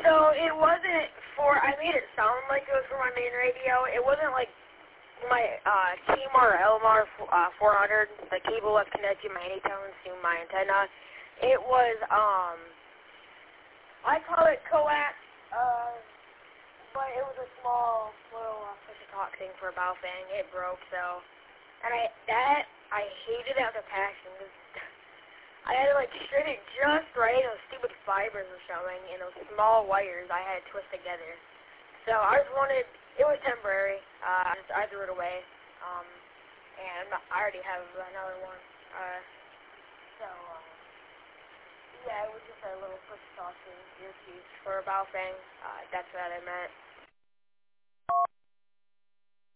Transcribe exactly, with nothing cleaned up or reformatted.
So it wasn't for, I made it sound like it was for my main radio. It wasn't like my uh, T M R L M R uh, four hundred, the cable that connected my Anytones to my antenna. It was, um, I call it coax, uh, but it was a small little uh, push-to-talk thing for a Baofeng. It broke, so, and I, that, I hated it with a passion, because I had to, like, straighten it just right, and those stupid fibers were showing, and those small wires I had to twist together. So I just wanted, it was temporary, uh, I, just, I threw it away, um, and I already have another one, uh, so, um, yeah, it was just a little push-to-talk thing, earpiece for a Baofeng, uh, that's what I meant.